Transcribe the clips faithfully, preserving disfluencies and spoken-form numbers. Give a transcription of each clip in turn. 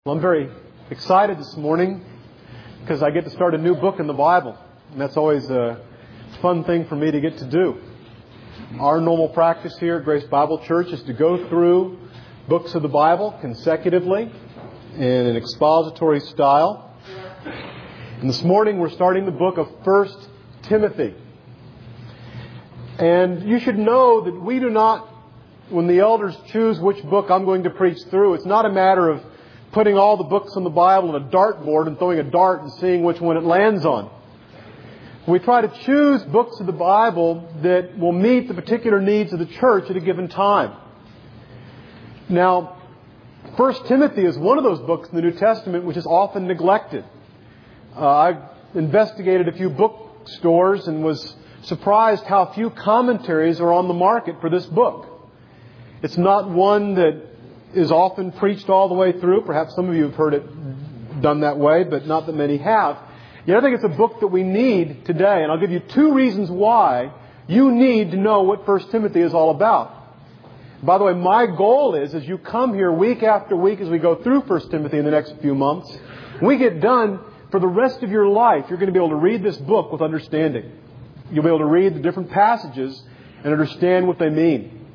Well, I'm very excited this morning because I get to start a new book in the Bible. And that's always a fun thing for me to get to do. Our normal practice here at Grace Bible Church is to go through books of the Bible consecutively in an expository style. And this morning we're starting the book of First Timothy. And you should know that we do not, when the elders choose which book I'm going to preach through, it's not a matter of putting all the books in the Bible on a dartboard and throwing a dart and seeing which one it lands on. We try to choose books of the Bible that will meet the particular needs of the church at a given time. Now, First Timothy is one of those books in the New Testament which is often neglected. Uh, I've investigated a few bookstores and was surprised how few commentaries are on the market for this book. It's not one that is often preached all the way through. Perhaps some of you have heard it done that way, but not that many have. Yet I think it's a book that we need today. And I'll give you two reasons why you need to know what First Timothy is all about. By the way, my goal is, as you come here week after week as we go through First Timothy in the next few months, when we get done, for the rest of your life, you're going to be able to read this book with understanding. You'll be able to read the different passages and understand what they mean.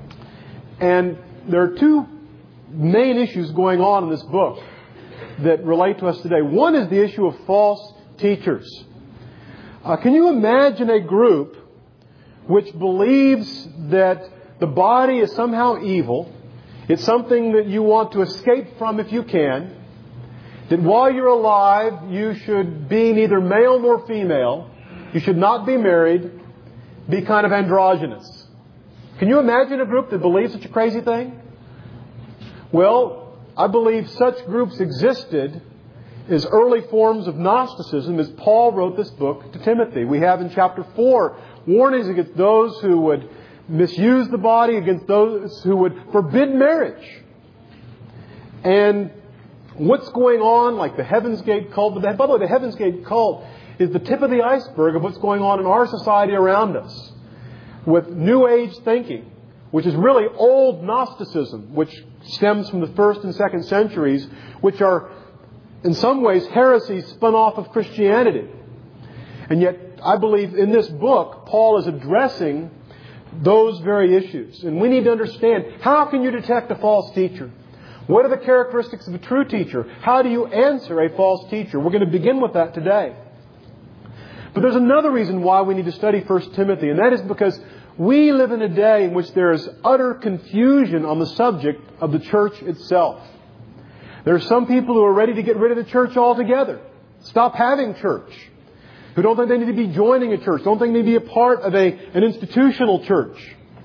And there are two main issues going on in this book that relate to us today. One is the issue of false teachers. Uh, can you imagine a group which believes that the body is somehow evil, it's something that you want to escape from if you can, that while you're alive you should be neither male nor female, you should not be married, be kind of androgynous? Can you imagine a group that believes such a crazy thing? Well, I believe such groups existed as early forms of Gnosticism as Paul wrote this book to Timothy. We have in chapter four warnings against those who would misuse the body, against those who would forbid marriage. And what's going on, like the Heaven's Gate cult. By the way, the Heaven's Gate cult is the tip of the iceberg of what's going on in our society around us with New Age thinking, which is really old Gnosticism, which stems from the first and second centuries, which are in some ways heresies spun off of Christianity. And yet, I believe in this book, Paul is addressing those very issues. And we need to understand, how can you detect a false teacher? What are the characteristics of a true teacher? How do you answer a false teacher? We're going to begin with that today. But there's another reason why we need to study First Timothy, and that is because we live in a day in which there is utter confusion on the subject of the church itself. There are some people who are ready to get rid of the church altogether, stop having church, who don't think they need to be joining a church, don't think they need to be a part of a, an institutional church.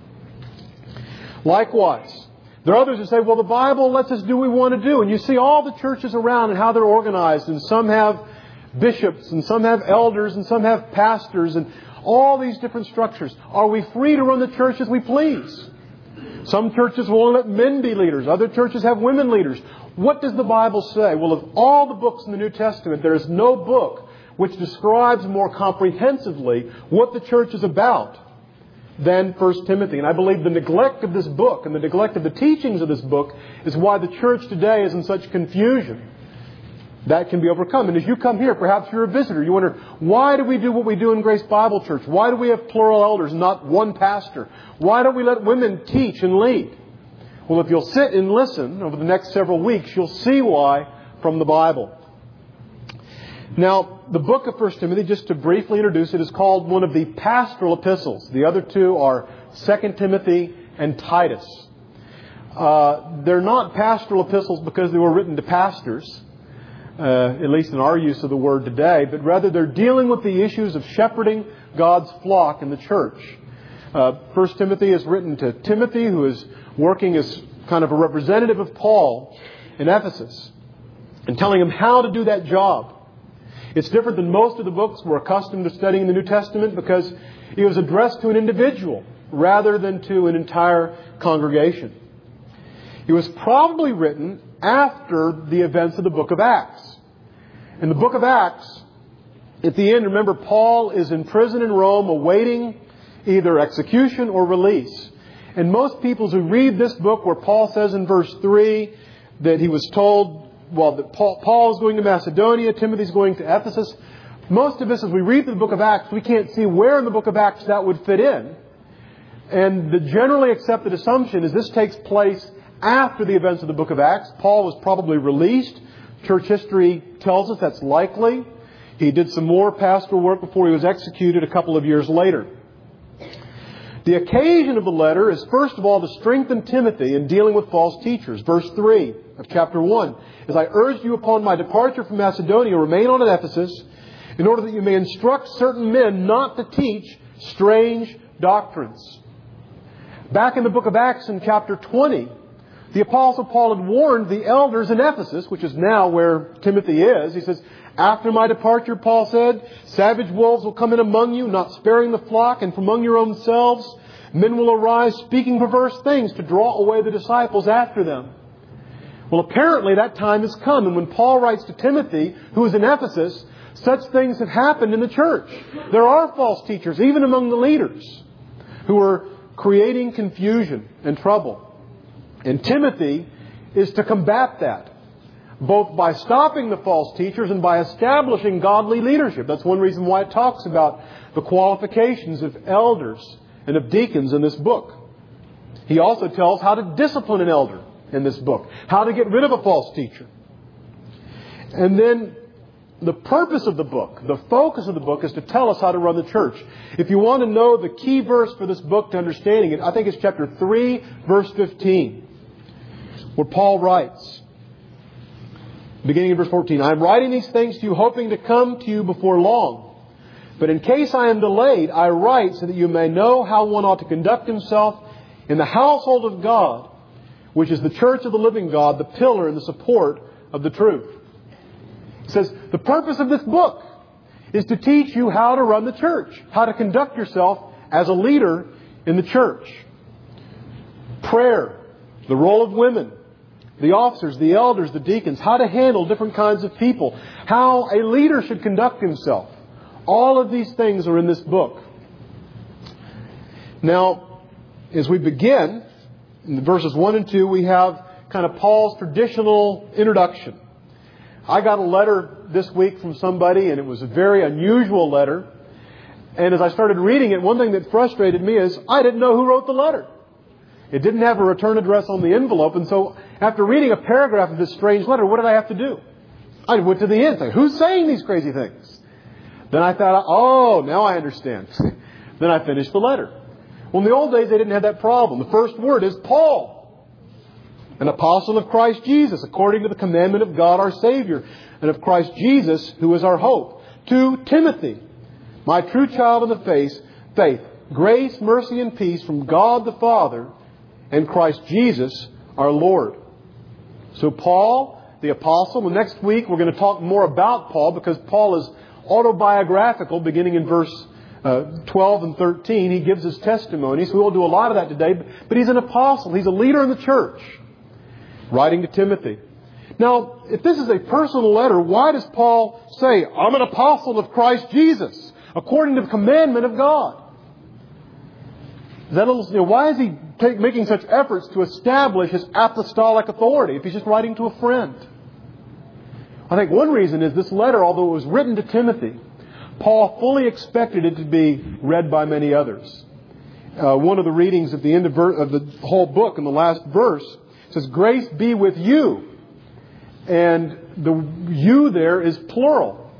Likewise, there are others who say, well, the Bible lets us do what we want to do. And you see all the churches around and how they're organized, and some have bishops, and some have elders, and some have pastors, and all these different structures. Are we free to run the church as we please? Some churches will only let men be leaders. Other churches have women leaders. What does the Bible say? Well, of all the books in the New Testament, there is no book which describes more comprehensively what the church is about than First Timothy. And I believe the neglect of this book and the neglect of the teachings of this book is why the church today is in such confusion. That can be overcome. And as you come here, perhaps you're a visitor. You wonder, why do we do what we do in Grace Bible Church? Why do we have plural elders, not one pastor? Why don't we let women teach and lead? Well, if you'll sit and listen over the next several weeks, you'll see why from the Bible. Now, the book of First Timothy, just to briefly introduce it, is called one of the pastoral epistles. The other two are Second Timothy and Titus. Uh, they're not pastoral epistles because they were written to pastors, Uh, at least in our use of the word today, but rather they're dealing with the issues of shepherding God's flock in the church. Uh, First Timothy is written to Timothy, who is working as kind of a representative of Paul in Ephesus, and telling him how to do that job. It's different than most of the books we're accustomed to studying in the New Testament, because it was addressed to an individual rather than to an entire congregation. It was probably written after the events of the book of Acts. In the book of Acts, at the end, remember, Paul is in prison in Rome awaiting either execution or release. And most people who read this book, where Paul says in verse three that he was told well, that Paul, Paul is going to Macedonia, Timothy's going to Ephesus. Most of us, as we read through the book of Acts, we can't see where in the book of Acts that would fit in. And the generally accepted assumption is this takes place after the events of the book of Acts. Paul was probably released. Church history tells us that's likely. He did some more pastoral work before he was executed a couple of years later. The occasion of the letter is, first of all, to strengthen Timothy in dealing with false teachers. Verse three of chapter one. As I urged you upon my departure from Macedonia, remain on at Ephesus, in order that you may instruct certain men not to teach strange doctrines. Back in the book of Acts in chapter twenty, the Apostle Paul had warned the elders in Ephesus, which is now where Timothy is. He says, after my departure, Paul said, savage wolves will come in among you, not sparing the flock, and from among your own selves men will arise speaking perverse things to draw away the disciples after them. Well, apparently that time has come. And when Paul writes to Timothy, who is in Ephesus, such things have happened in the church. There are false teachers, even among the leaders, who are creating confusion and trouble. And Timothy is to combat that, both by stopping the false teachers and by establishing godly leadership. That's one reason why it talks about the qualifications of elders and of deacons in this book. He also tells how to discipline an elder in this book, how to get rid of a false teacher. And then the purpose of the book, the focus of the book, is to tell us how to run the church. If you want to know the key verse for this book to understanding it, I think it's chapter three, verse fifteen, where Paul writes, beginning in verse fourteen, I am writing these things to you, hoping to come to you before long. But in case I am delayed, I write so that you may know how one ought to conduct himself in the household of God, which is the church of the living God, the pillar and the support of the truth. It says, the purpose of this book is to teach you how to run the church, how to conduct yourself as a leader in the church. Prayer, the role of women, the officers, the elders, the deacons, how to handle different kinds of people, how a leader should conduct himself. All of these things are in this book. Now, as we begin, in verses one and two, we have kind of Paul's traditional introduction. I got a letter this week from somebody, and it was a very unusual letter. And as I started reading it, one thing that frustrated me is I didn't know who wrote the letter. It didn't have a return address on the envelope. And so after reading a paragraph of this strange letter, what did I have to do? I went to the end, saying, who's saying these crazy things? Then I thought, oh, now I understand. Then I finished the letter. Well, in the old days, they didn't have that problem. The first word is Paul, an apostle of Christ Jesus, according to the commandment of God our Savior, and of Christ Jesus, who is our hope. To Timothy, my true child in the faith, faith, grace, mercy, and peace from God the Father and Christ Jesus, our Lord. So Paul, the apostle, well, next week we're going to talk more about Paul, because Paul is autobiographical, beginning in verse uh, twelve and thirteen. He gives his testimony, so we won't do a lot of that today. But he's an apostle. He's a leader in the church, writing to Timothy. Now, if this is a personal letter, why does Paul say, I'm an apostle of Christ Jesus, according to the commandment of God? Is that a little, you know, why is he take, making such efforts to establish his apostolic authority if he's just writing to a friend? I think one reason is this letter, although it was written to Timothy, Paul fully expected it to be read by many others. Uh, one of the readings at the end of, ver- of the whole book, in the last verse, says, grace be with you. And the you there is plural.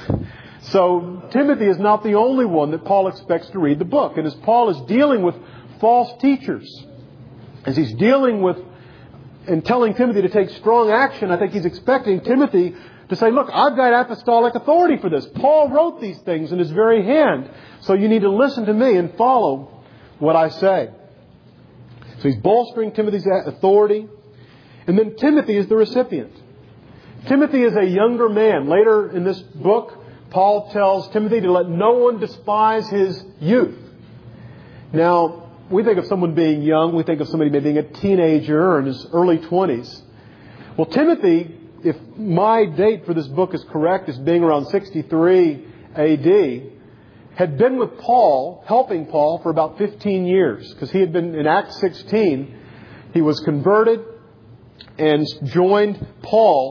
So Timothy is not the only one that Paul expects to read the book. And as Paul is dealing with false teachers, as he's dealing with and telling Timothy to take strong action, I think he's expecting Timothy to say, look, I've got apostolic authority for this. Paul wrote these things in his very hand. So you need to listen to me and follow what I say. So he's bolstering Timothy's authority. And then Timothy is the recipient. Timothy is a younger man. Later in this book, Paul tells Timothy to let no one despise his youth. Now, we think of someone being young. We think of somebody maybe being a teenager or in his early twenties. Well, Timothy, if my date for this book is correct, as being around sixty-three A D, had been with Paul, helping Paul for about fifteen years. Because he had been in Acts sixteen, he was converted and joined Paul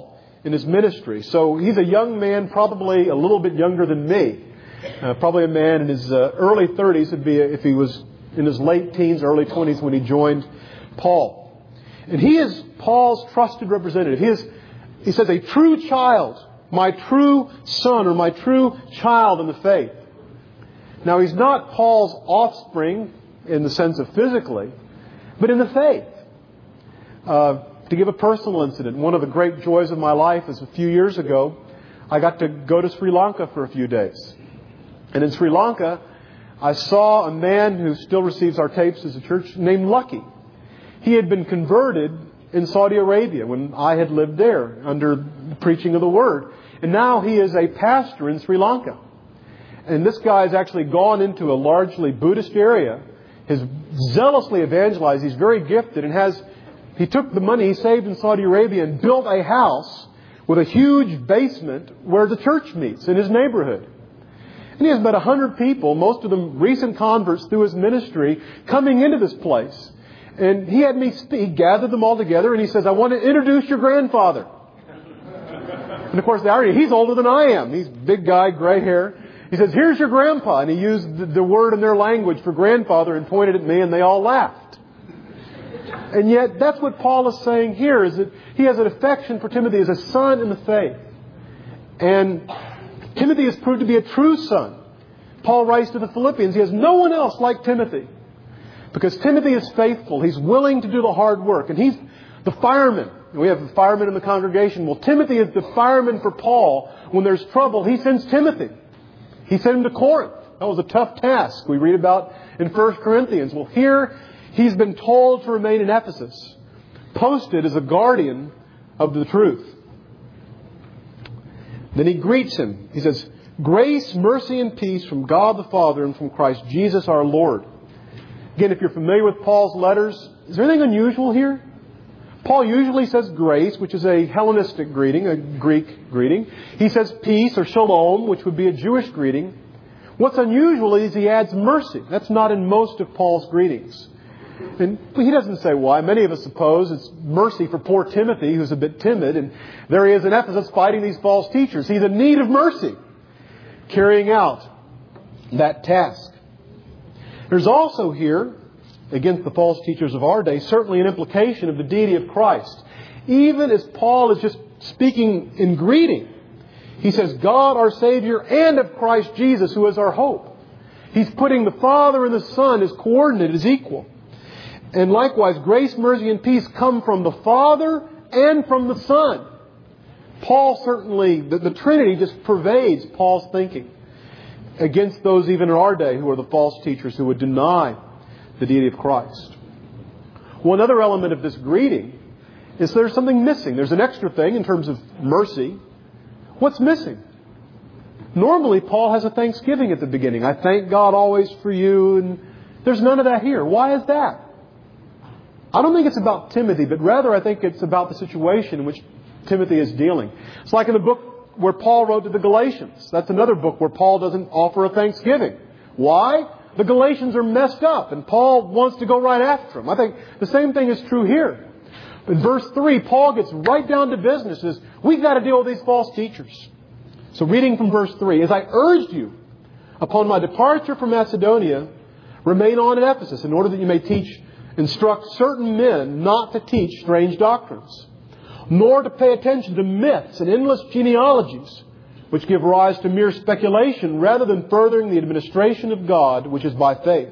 in his ministry. So he's a young man, probably a little bit younger than me. Uh, probably a man in his uh, early thirties, would be if he was in his late teens, early twenties when he joined Paul. And he is Paul's trusted representative. He is, he says, a true child, my true son or my true child in the faith. Now, he's not Paul's offspring in the sense of physically, but in the faith. Uh, to give a personal incident, one of the great joys of my life is a few years ago, I got to go to Sri Lanka for a few days. And in Sri Lanka, I saw a man who still receives our tapes as a church named Lucky. He had been converted in Saudi Arabia when I had lived there under the preaching of the Word. And now he is a pastor in Sri Lanka. And this guy has actually gone into a largely Buddhist area, has zealously evangelized. He's very gifted and has, he took the money he saved in Saudi Arabia and built a house with a huge basement where the church meets in his neighborhood. And he has about a hundred people, most of them recent converts through his ministry, coming into this place. And he had me speak, he gathered them all together and he says, I want to introduce your grandfather. And of course, they already, he's older than I am. He's a big guy, gray hair. He says, here's your grandpa. And he used the, the word in their language for grandfather and pointed at me and they all laughed. And yet, that's what Paul is saying here, is that he has an affection for Timothy as a son in the faith. And Timothy has proved to be a true son. Paul writes to the Philippians, he has no one else like Timothy. Because Timothy is faithful. He's willing to do the hard work. And he's the fireman. We have the fireman in the congregation. Well, Timothy is the fireman for Paul. When there's trouble, he sends Timothy. He sent him to Corinth. That was a tough task we read about in First Corinthians. Well, here he's been told to remain in Ephesus, posted as a guardian of the truth. Then he greets him. He says, grace, mercy, and peace from God the Father and from Christ Jesus our Lord. Again, if you're familiar with Paul's letters, is there anything unusual here? Paul usually says grace, which is a Hellenistic greeting, a Greek greeting. He says peace or shalom, which would be a Jewish greeting. What's unusual is he adds mercy. That's not in most of Paul's greetings. And he doesn't say why. Many of us suppose it's mercy for poor Timothy, who's a bit timid. And there he is in Ephesus fighting these false teachers. He's in need of mercy, carrying out that task. There's also here, against the false teachers of our day, certainly an implication of the deity of Christ. Even as Paul is just speaking in greeting, he says, God our Savior and of Christ Jesus, who is our hope. He's putting the Father and the Son as coordinate, as equal. And likewise, grace, mercy, and peace come from the Father and from the Son. Paul certainly, the, the Trinity just pervades Paul's thinking against those even in our day who are the false teachers who would deny the deity of Christ. One other element of this greeting is there's something missing. There's an extra thing in terms of mercy. What's missing? Normally, Paul has a thanksgiving at the beginning. I thank God always for you. And there's none of that here. Why is that? I don't think it's about Timothy, but rather I think it's about the situation in which Timothy is dealing. It's like in the book where Paul wrote to the Galatians. That's another book where Paul doesn't offer a thanksgiving. Why? The Galatians are messed up and Paul wants to go right after them. I think the same thing is true here. In verse three, Paul gets right down to business. Says, we've got to deal with these false teachers. So reading from verse three, as I urged you upon my departure from Macedonia, remain on at Ephesus in order that you may teach, instruct certain men not to teach strange doctrines, nor to pay attention to myths and endless genealogies, which give rise to mere speculation rather than furthering the administration of God, which is by faith.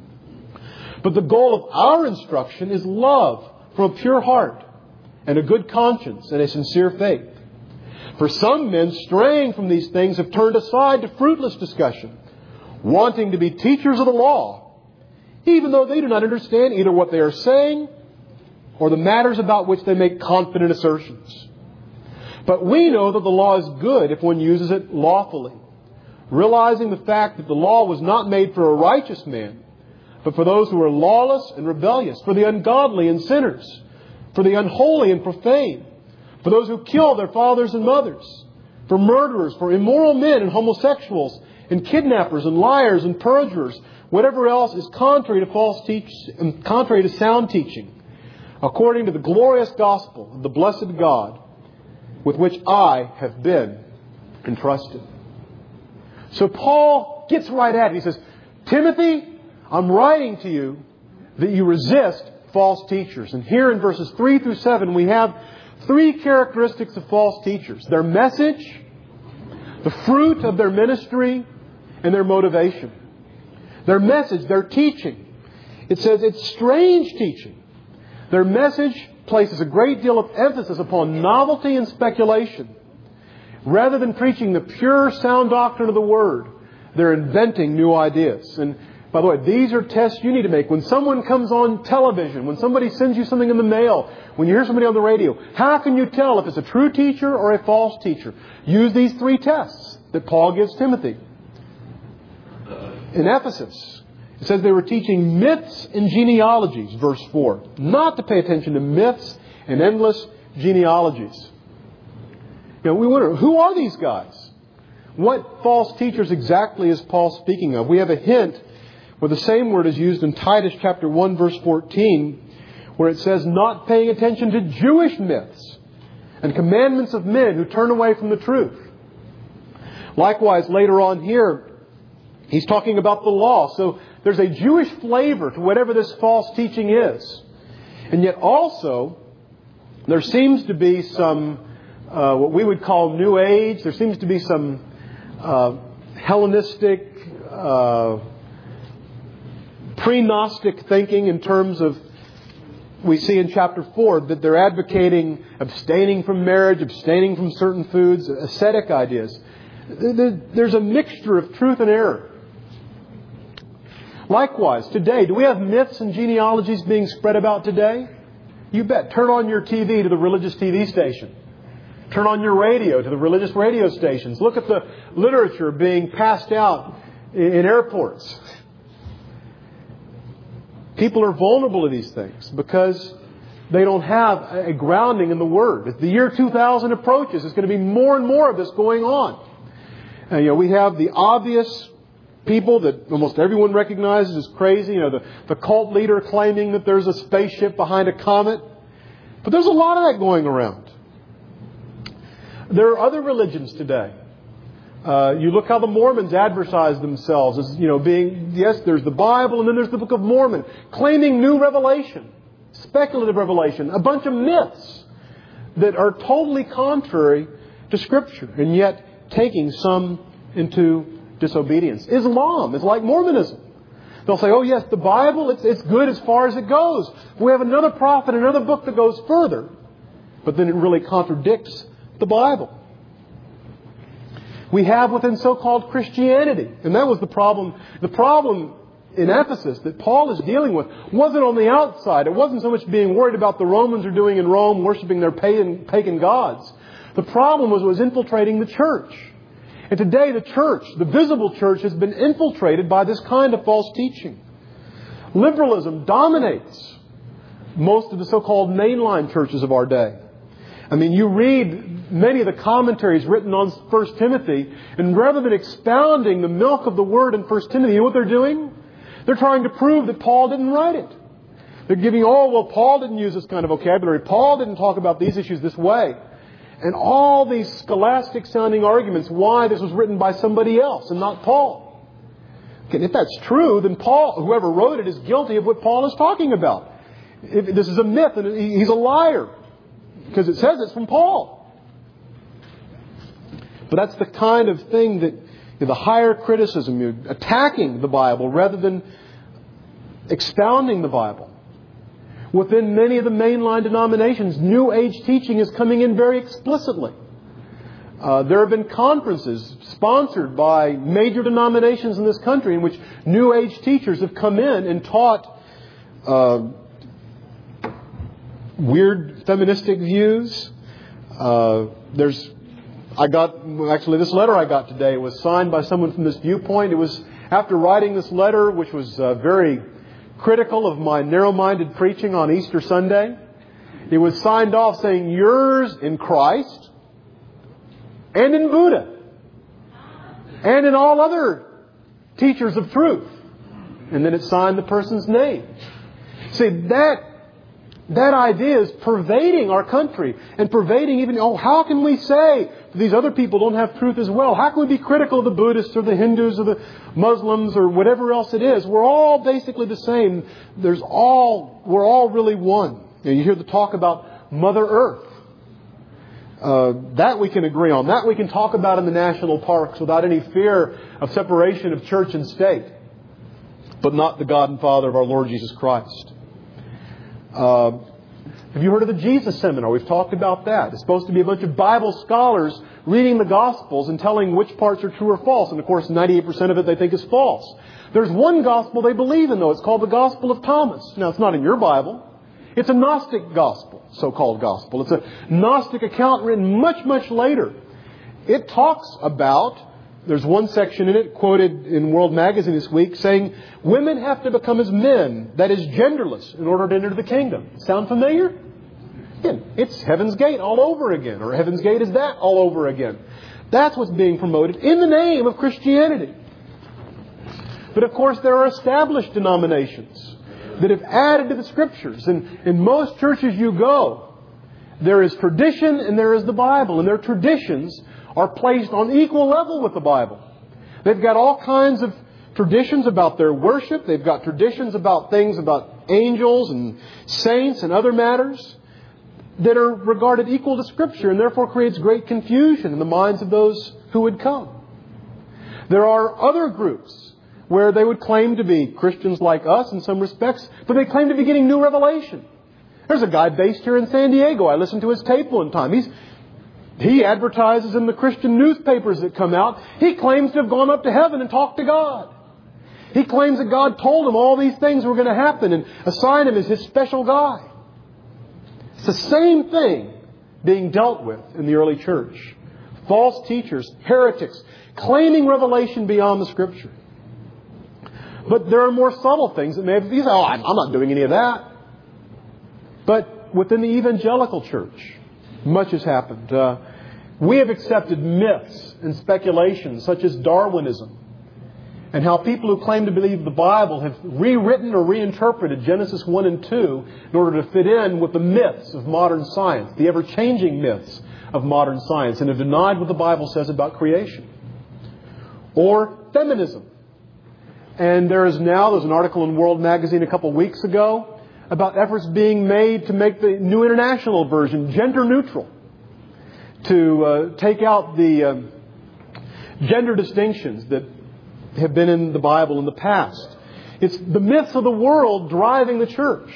But the goal of our instruction is love from a pure heart and a good conscience and a sincere faith. For some men straying from these things have turned aside to fruitless discussion, wanting to be teachers of the law, even though they do not understand either what they are saying or the matters about which they make confident assertions. But we know that the law is good if one uses it lawfully, realizing the fact that the law was not made for a righteous man, but for those who are lawless and rebellious, for the ungodly and sinners, for the unholy and profane, for those who kill their fathers and mothers, for murderers, for immoral men and homosexuals, and kidnappers and liars and perjurers, whatever else is contrary to false teach, contrary to sound teaching, according to the glorious gospel of the blessed God, with which I have been entrusted. So Paul gets right at it. He says, Timothy, I'm writing to you that you resist false teachers. And here in verses three through seven, we have three characteristics of false teachers. Their message, the fruit of their ministry, and their motivation. Their message, their teaching. It says it's strange teaching. Their message places a great deal of emphasis upon novelty and speculation. Rather than preaching the pure, sound doctrine of the Word, they're inventing new ideas. And by the way, these are tests you need to make. When someone comes on television, when somebody sends you something in the mail, when you hear somebody on the radio, how can you tell if it's a true teacher or a false teacher? Use these three tests that Paul gives Timothy. In Ephesus, it says they were teaching myths and genealogies, verse four. Not to pay attention to myths and endless genealogies. You know, we wonder, who are these guys? What false teachers exactly is Paul speaking of? We have a hint where the same word is used in Titus chapter one, verse fourteen, where it says, not paying attention to Jewish myths and commandments of men who turn away from the truth. Likewise, later on here, he's talking about the law. So there's a Jewish flavor to whatever this false teaching is. And yet also, there seems to be some, uh, what we would call New Age. There seems to be some uh, Hellenistic, uh, pre-Gnostic thinking in terms of, we see in chapter four, that they're advocating abstaining from marriage, abstaining from certain foods, ascetic ideas. There's a mixture of truth and error. Likewise, today, do we have myths and genealogies being spread about today? You bet. Turn on your T V to the religious T V station. Turn on your radio to the religious radio stations. Look at the literature being passed out in airports. People are vulnerable to these things because they don't have a grounding in the Word. As the year two thousand approaches, there's going to be more and more of this going on. And, you know, we have the obvious people that almost everyone recognizes as crazy. You know, the, the cult leader claiming that there's a spaceship behind a comet. But there's a lot of that going around. There are other religions today. Uh, you look how the Mormons advertise themselves as, you know, being, yes, there's the Bible and then there's the Book of Mormon, claiming new revelation, speculative revelation, a bunch of myths that are totally contrary to Scripture, and yet taking some into disobedience. Islam is like Mormonism. They'll say, oh yes, the Bible, it's, it's good as far as it goes. We have another prophet, another book that goes further. But then it really contradicts the Bible. We have within so-called Christianity. And that was the problem. The problem in Ephesus that Paul is dealing with wasn't on the outside. It wasn't so much being worried about the Romans are doing in Rome, worshiping their pagan, pagan gods. The problem was it was infiltrating the church. And today the church, the visible church, has been infiltrated by this kind of false teaching. Liberalism dominates most of the so-called mainline churches of our day. I mean, you read many of the commentaries written on First Timothy, and rather than expounding the milk of the Word in First Timothy, you know what they're doing? They're trying to prove that Paul didn't write it. They're giving, oh, well, Paul didn't use this kind of vocabulary. Paul didn't talk about these issues this way. And all these scholastic-sounding arguments why this was written by somebody else and not Paul. Okay, if that's true, then Paul, whoever wrote it, is guilty of what Paul is talking about. If this is a myth, and he's a liar. Because it says it's from Paul. But that's the kind of thing that, you know, the higher criticism, you're attacking the Bible rather than expounding the Bible. Within many of the mainline denominations, New Age teaching is coming in very explicitly. Uh, there have been conferences sponsored by major denominations in this country in which New Age teachers have come in and taught uh, weird feministic views. Uh, there's, I got, actually this letter I got today was signed by someone from this viewpoint. It was after writing this letter, which was uh, very critical of my narrow-minded preaching on Easter Sunday. It was signed off saying, yours in Christ and in Buddha and in all other teachers of truth. And then it signed the person's name. See, that that idea is pervading our country and pervading even, oh, how can we say that these other people don't have truth as well? How can we be critical of the Buddhists or the Hindus or the Muslims or whatever else it is? We're all basically the same. There's all, we're all really one. You know, you hear the talk about Mother Earth. Uh, that we can agree on. That we can talk about in the national parks without any fear of separation of church and state. But not the God and Father of our Lord Jesus Christ. Uh, have you heard of the Jesus Seminar? We've talked about that. It's supposed to be a bunch of Bible scholars reading the Gospels and telling which parts are true or false. And of course, ninety-eight percent of it they think is false. There's one Gospel they believe in, though. It's called the Gospel of Thomas. Now, it's not in your Bible. It's a Gnostic Gospel, so-called Gospel. It's a Gnostic account written much, much later. It talks about, there's one section in it quoted in World Magazine this week saying, women have to become as men, that is genderless, in order to enter the kingdom. Sound familiar? Again, it's Heaven's Gate all over again, or Heaven's Gate is that all over again. That's what's being promoted in the name of Christianity. But of course, there are established denominations that have added to the Scriptures. And in most churches you go, there is tradition and there is the Bible. And their traditions are placed on equal level with the Bible. They've got all kinds of traditions about their worship. They've got traditions about things about angels and saints and other matters that are regarded equal to Scripture and therefore creates great confusion in the minds of those who would come. There are other groups where they would claim to be Christians like us in some respects, but they claim to be getting new revelation. There's a guy based here in San Diego. I listened to his tape one time. He's, he advertises in the Christian newspapers that come out. He claims to have gone up to heaven and talked to God. He claims that God told him all these things were going to happen and assigned him as his special guy. It's the same thing being dealt with in the early church. False teachers, heretics, claiming revelation beyond the Scripture. But there are more subtle things that may have... You say, oh, I'm not doing any of that. But within the evangelical church, much has happened. Uh, we have accepted myths and speculations such as Darwinism, and how people who claim to believe the Bible have rewritten or reinterpreted Genesis one and two in order to fit in with the myths of modern science, the ever-changing myths of modern science, and have denied what the Bible says about creation. Or feminism. And there is now, there's an article in World Magazine a couple weeks ago about efforts being made to make the New International Version gender neutral. To uh, take out the uh, gender distinctions that have been in the Bible in the past. It's the myths of the world driving the church.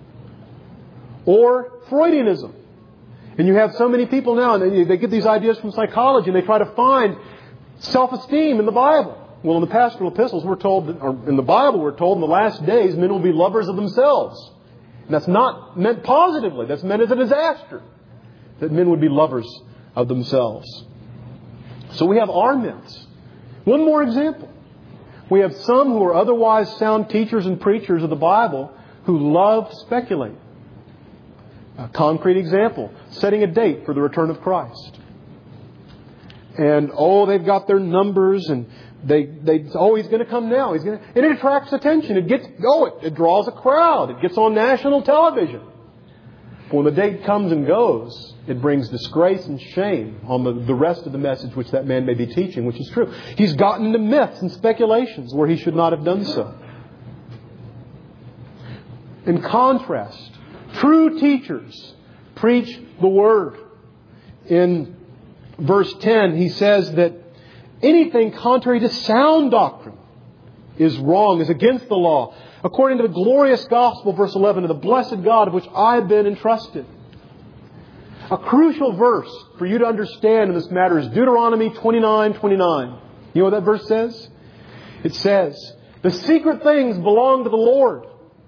Or Freudianism. And you have so many people now, and they, they get these ideas from psychology, and they try to find self-esteem in the Bible. Well, in the pastoral epistles, we're told, that, or in the Bible, we're told in the last days, men will be lovers of themselves. And that's not meant positively. That's meant as a disaster. That men would be lovers of themselves. So we have our myths. One more example. We have some who are otherwise sound teachers and preachers of the Bible who love to speculate. A concrete example, setting a date for the return of Christ. And, oh, they've got their numbers and They, they, oh, he's going to come now. He's going to, and it attracts attention. It gets, oh, it, it draws a crowd. It gets on national television. But when the date comes and goes, it brings disgrace and shame on the, the rest of the message which that man may be teaching, which is true. He's gotten into myths and speculations where he should not have done so. In contrast, true teachers preach the Word. In verse ten, he says that anything contrary to sound doctrine is wrong, is against the law. According to the glorious gospel, verse eleven, to the blessed God of which I have been entrusted. A crucial verse for you to understand in this matter is Deuteronomy twenty-nine twenty-nine. You know what that verse says? It says, the secret things belong to the Lord,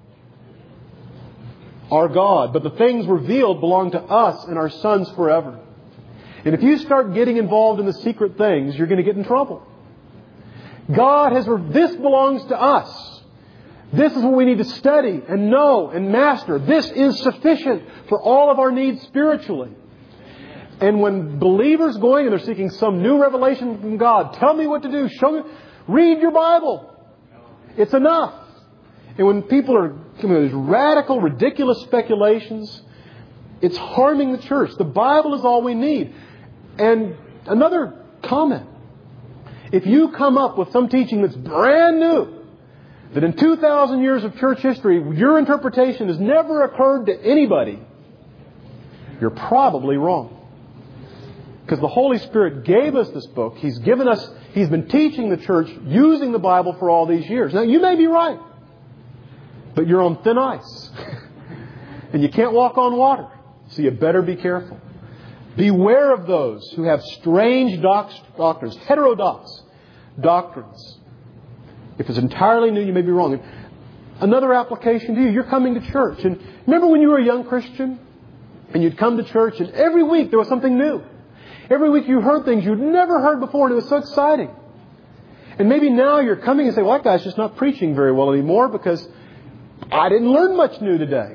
our God, but the things revealed belong to us and our sons forever. And if you start getting involved in the secret things, you're going to get in trouble. God has, this belongs to us. This is what we need to study and know and master. This is sufficient for all of our needs spiritually. And when believers going and they're seeking some new revelation from God, tell me what to do, show me, read your Bible. It's enough. And when people are coming with these radical, ridiculous speculations, it's harming the church. The Bible is all we need. And another comment. If you come up with some teaching that's brand new, that in two thousand years of church history, your interpretation has never occurred to anybody, you're probably wrong. Because the Holy Spirit gave us this book. He's given us, He's been teaching the church using the Bible for all these years. Now, you may be right, but you're on thin ice. And you can't walk on water. So you better be careful. Beware of those who have strange doc- doctrines, heterodox doctrines. If it's entirely new, you may be wrong. Another application to you, you're coming to church. And remember when you were a young Christian? And you'd come to church and every week there was something new. Every week you heard things you'd never heard before and it was so exciting. And maybe now you're coming and say, well, that guy's just not preaching very well anymore because I didn't learn much new today.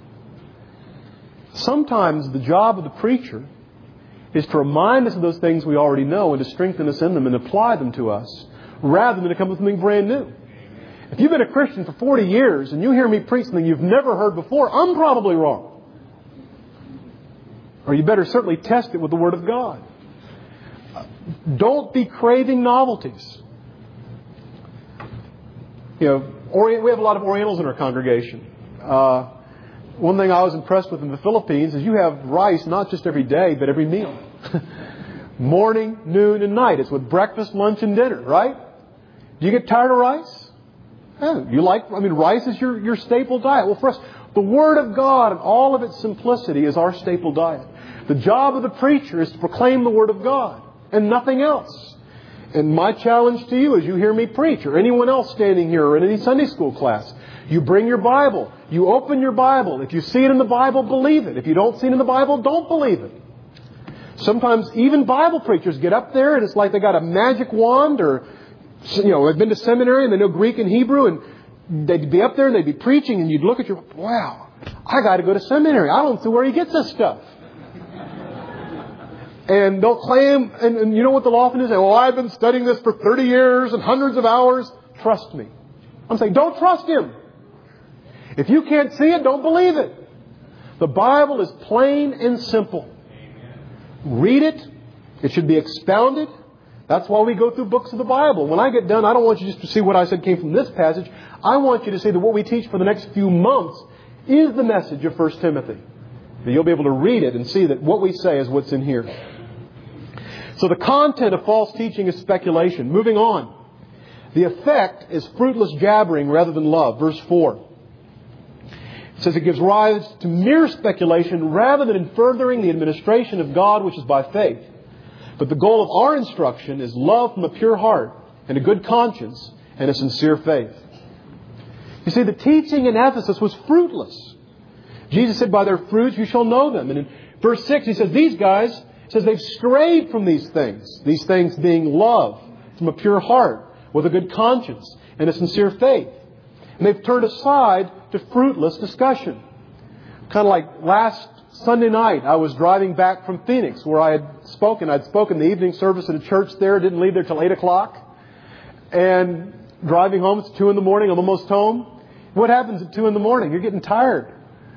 Sometimes the job of the preacher is to remind us of those things we already know and to strengthen us in them and apply them to us rather than to come with something brand new. If you've been a Christian for forty years and you hear me preach something you've never heard before, I'm probably wrong. Or you better certainly test it with the Word of God. Don't be craving novelties. You know, Orient, we have a lot of Orientals in our congregation. Uh, one thing I was impressed with in the Philippines is you have rice not just every day, but every meal. Morning, noon, and night. It's with breakfast, lunch, and dinner, right? Do you get tired of rice? Yeah, you like, I mean, rice is your, your staple diet. Well, for us, the Word of God in all of its simplicity is our staple diet. The job of the preacher is to proclaim the Word of God and nothing else. And my challenge to you as you hear me preach, or anyone else standing here, or in any Sunday school class, you bring your Bible. You open your Bible. If you see it in the Bible, believe it. If you don't see it in the Bible, don't believe it. Sometimes even Bible preachers get up there and it's like they got a magic wand, or, you know, they've been to seminary and they know Greek and Hebrew, and they'd be up there and they'd be preaching and you'd look at your, wow, I got to go to seminary. I don't see where he gets this stuff. And they'll claim, and, and you know what they'll often do? Say, well, I've been studying this for thirty years and hundreds of hours. Trust me. I'm saying, don't trust him. If you can't see it, don't believe it. The Bible is plain and simple. Read it. It should be expounded. That's why we go through books of the Bible. When I get done, I don't want you just to see what I said came from this passage. I want you to see that what we teach for the next few months is the message of First Timothy. That you'll be able to read it and see that what we say is what's in here. So the content of false teaching is speculation. Moving on. The effect is fruitless jabbering rather than love. Verse four. It says it gives rise to mere speculation rather than in furthering the administration of God, which is by faith. But the goal of our instruction is love from a pure heart and a good conscience and a sincere faith. You see, the teaching in Ephesus was fruitless. Jesus said, by their fruits you shall know them. And in verse six, he says, these guys, he says they've strayed from these things. These things being love from a pure heart with a good conscience and a sincere faith. And they've turned aside to fruitless discussion. Kind of like last Sunday night, I was driving back from Phoenix where I had spoken. I'd spoken the evening service at a church there. Didn't leave there till eight o'clock. And driving home, it's two in the morning. I'm almost home. What happens at two in the morning? You're getting tired.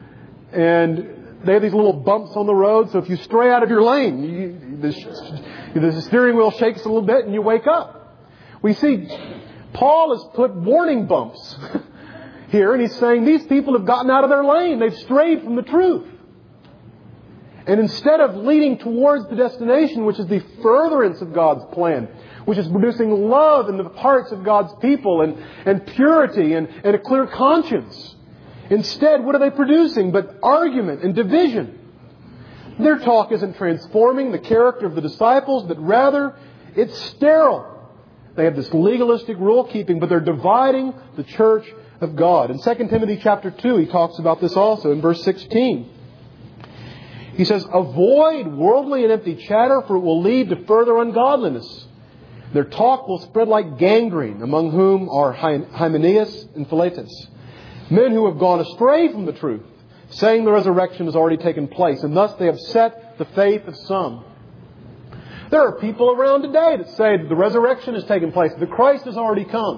And they have these little bumps on the road. So if you stray out of your lane, you, the, the steering wheel shakes a little bit and you wake up. We see Paul has put warning bumps here. And he's saying these people have gotten out of their lane. They've strayed from the truth. And instead of leading towards the destination, which is the furtherance of God's plan, which is producing love in the hearts of God's people and, and purity and, and a clear conscience, instead, what are they producing but argument and division? Their talk isn't transforming the character of the disciples, but rather it's sterile. They have this legalistic rule keeping, but they're dividing the church of God. In Second Timothy chapter two, he talks about this also in verse sixteen. He says, avoid worldly and empty chatter, for it will lead to further ungodliness. Their talk will spread like gangrene, among whom are Hymenaeus and Philetus, men who have gone astray from the truth, saying the resurrection has already taken place, and thus they have set the faith of some. There are people around today that say that the resurrection has taken place, that Christ has already come.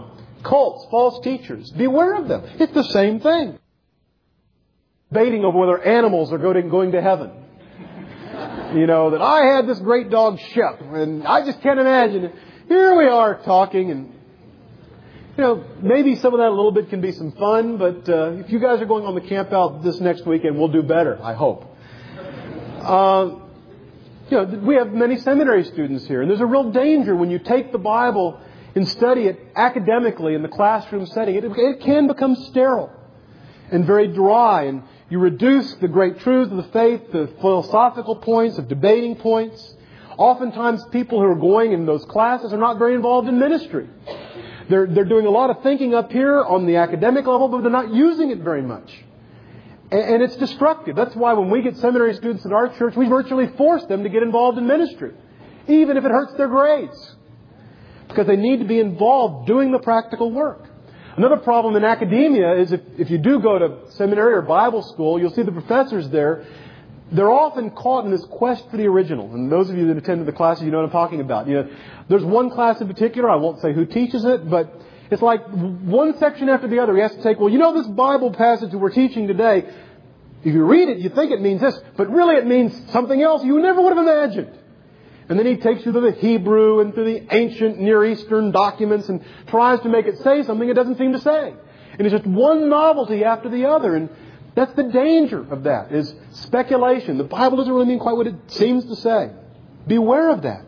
cults, false teachers. Beware of them. It's the same thing. Debating over whether animals are going going to heaven. You know, that I had this great dog Shep, and I just can't imagine it. Here we are talking, and you know, maybe some of that a little bit can be some fun, but uh, if you guys are going on the camp out this next weekend, we'll do better, I hope. Uh, you know, we have many seminary students here, and there's a real danger when you take the Bible and study it academically in the classroom setting. It, it can become sterile and very dry, and you reduce the great truths of the faith to philosophical points, of debating points. Oftentimes people who are going in those classes are not very involved in ministry. They're, they're doing a lot of thinking up here on the academic level, but they're not using it very much. And, and it's destructive. That's why when we get seminary students in our church, we virtually force them to get involved in ministry, even if it hurts their grades, because they need to be involved doing the practical work. Another problem in academia is if, if you do go to seminary or Bible school, you'll see the professors there, they're often caught in this quest for the original. And those of you that attended the classes, you know what I'm talking about. You know, there's one class in particular, I won't say who teaches it, but it's like one section after the other. He has to take, well, you know this Bible passage that we're teaching today, if you read it, you think it means this, but really it means something else you never would have imagined. And then he takes you to the Hebrew and to the ancient Near Eastern documents and tries to make it say something it doesn't seem to say. And it's just one novelty after the other. And that's the danger of that, is speculation. The Bible doesn't really mean quite what it seems to say. Beware of that.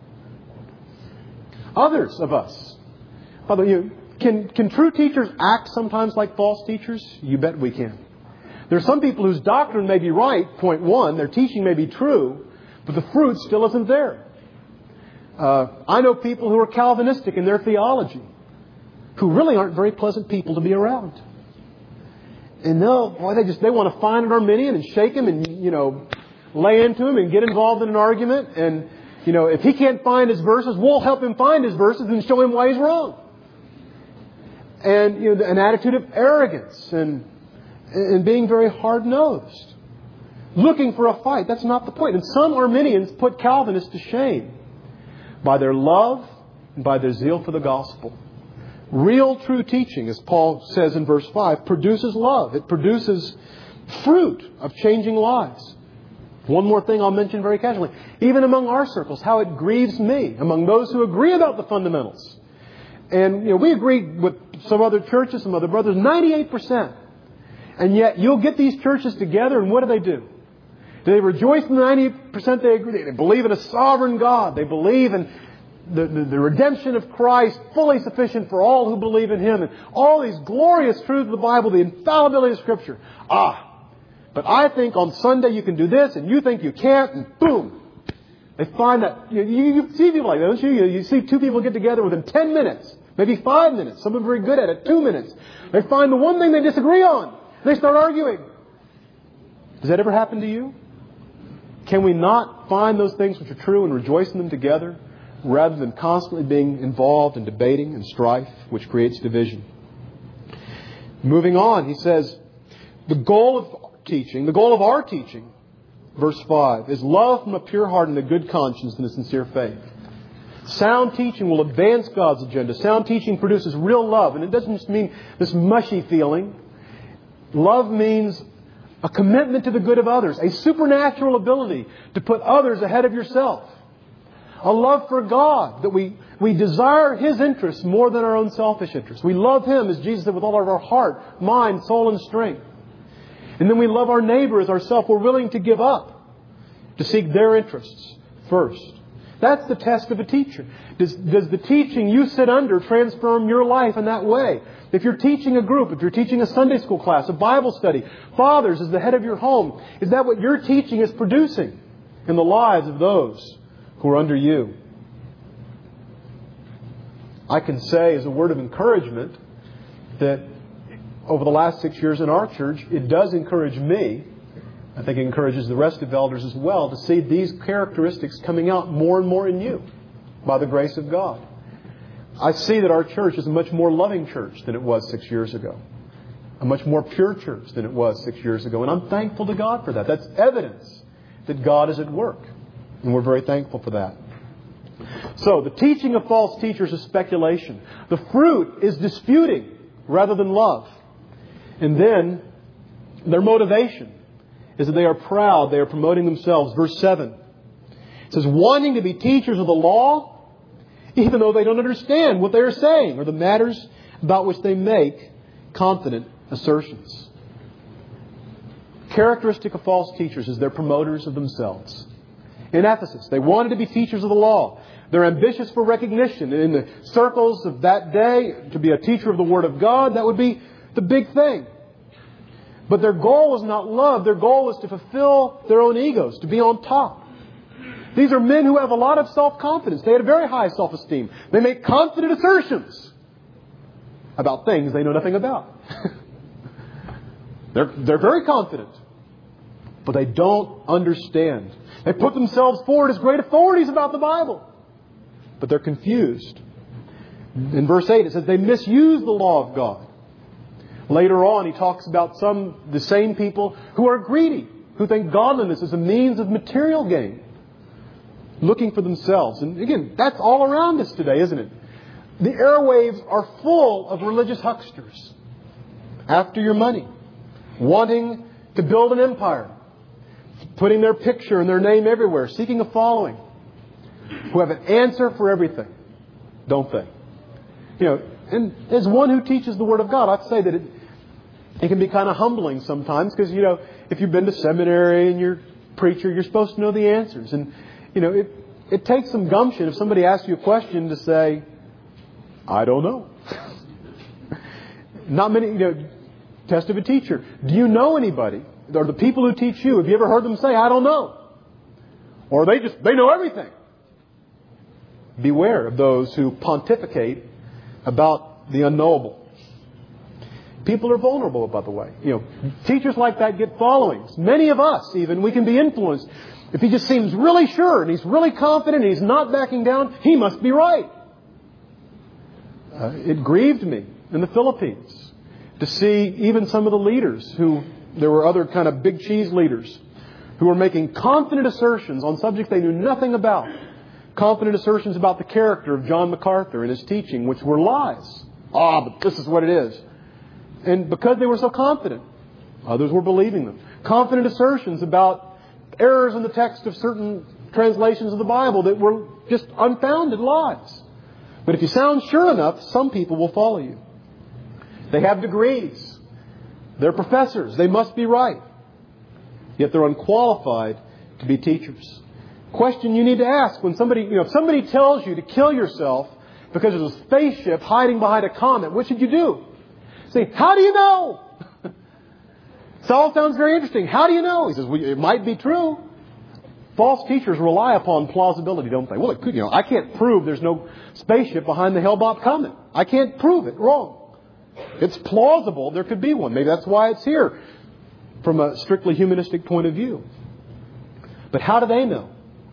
Others of us. By the way, can, can true teachers act sometimes like false teachers? You bet we can. There are some people whose doctrine may be right, point one. Their teaching may be true, but the fruit still isn't there. Uh, I know people who are Calvinistic in their theology, who really aren't very pleasant people to be around. And no, boy, they just they want to find an Arminian and shake him and, you know, lay into him and get involved in an argument. And, you know, if he can't find his verses, we'll help him find his verses and show him why he's wrong. And, you know, an attitude of arrogance and and being very hard-nosed. Looking for a fight. That's not the point. And some Arminians put Calvinists to shame by their love and by their zeal for the gospel. Real true teaching, as Paul says in verse five, produces love. It produces fruit of changing lives. One more thing I'll mention very casually. Even among our circles, how it grieves me, among those who agree about the fundamentals. And you know, we agree with some other churches, some other brothers, ninety-eight percent. And yet you'll get these churches together, and what do they do? Do they rejoice in the ninety percent they agree? They believe in a sovereign God. They believe in the, the, the redemption of Christ, fully sufficient for all who believe in Him. And all these glorious truths of the Bible, the infallibility of Scripture. Ah, but I think on Sunday you can do this, and you think you can't, and boom. They find that, you, you see people like that, don't you? you? You see two people get together within ten minutes, maybe five minutes. Some of them are very good at it, two minutes. They find the one thing they disagree on. They start arguing. Does that ever happen to you? Can we not find those things which are true and rejoice in them together, rather than constantly being involved in debating and strife, which creates division? Moving on, he says, the goal of teaching, the goal of our teaching, verse five, is love from a pure heart and a good conscience and a sincere faith. Sound teaching will advance God's agenda. Sound teaching produces real love. And it doesn't just mean this mushy feeling. Love means a commitment to the good of others, a supernatural ability to put others ahead of yourself. A love for God, that we, we desire His interests more than our own selfish interests. We love Him, as Jesus said, with all of our heart, mind, soul, and strength. And then we love our neighbor as ourselves. We're willing to give up to seek their interests first. That's the test of a teacher. Does, does the teaching you sit under transform your life in that way? If you're teaching a group, if you're teaching a Sunday school class, a Bible study, fathers as the head of your home, is that what your teaching is producing in the lives of those who are under you? I can say as a word of encouragement that over the last six years in our church, it does encourage me, I think it encourages the rest of elders as well, to see these characteristics coming out more and more in you by the grace of God. I see that our church is a much more loving church than it was six years ago. A much more pure church than it was six years ago. And I'm thankful to God for that. That's evidence that God is at work. And we're very thankful for that. So, the teaching of false teachers is speculation. The fruit is disputing rather than love. And then, their motivation is that they are proud. They are promoting themselves. Verse seven. It says, wanting to be teachers of the law, even though they don't understand what they are saying or the matters about which they make confident assertions. Characteristic of false teachers is they're promoters of themselves. In Ephesus, they wanted to be teachers of the law. They're ambitious for recognition. In the circles of that day, to be a teacher of the Word of God, that would be the big thing. But their goal was not love. Their goal was to fulfill their own egos, to be on top. These are men who have a lot of self-confidence. They had a very high self-esteem. They make confident assertions about things they know nothing about. they're, they're very confident. But they don't understand. They put themselves forward as great authorities about the Bible. But they're confused. In verse eight it says they misuse the law of God. Later on he talks about some, the same people who are greedy, who think godliness is a means of material gain. Looking for themselves. And again, that's all around us today, isn't it? The airwaves are full of religious hucksters. After your money. Wanting to build an empire. Putting their picture and their name everywhere. Seeking a following. Who have an answer for everything. Don't they? You know, and as one who teaches the Word of God, I'd say that it, it can be kind of humbling sometimes. Because, you know, if you've been to seminary and you're a preacher, you're supposed to know the answers. And, you know, it, it takes some gumption if somebody asks you a question to say, I don't know. Not many, you know, test of a teacher. Do you know anybody? Or the people who teach you, have you ever heard them say, I don't know? Or they just, they know everything. Beware of those who pontificate about the unknowable. People are vulnerable, by the way. You know, teachers like that get followings. Many of us, even, we can be influenced. If he just seems really sure and he's really confident and he's not backing down, he must be right. Uh, it grieved me in the Philippines to see even some of the leaders who, there were other kind of big cheese leaders who were making confident assertions on subjects they knew nothing about. Confident assertions about the character of John MacArthur and his teaching, which were lies. Ah, but this is what it is. And because they were so confident, others were believing them. Confident assertions about errors in the text of certain translations of the Bible that were just unfounded lies. But if you sound sure enough, some people will follow you. They have degrees. They're professors. They must be right. Yet they're unqualified to be teachers. Question you need to ask when somebody, you know, if somebody tells you to kill yourself because there's a spaceship hiding behind a comet, what should you do? Say, how do you know? It all sounds very interesting. How do you know? He says, well, it might be true. False teachers rely upon plausibility, don't they? Well, it could, you know, I can't prove there's no spaceship behind the Hale-Bopp comet. I can't prove it. Wrong. It's plausible there could be one. Maybe that's why it's here from a strictly humanistic point of view. But how do they know?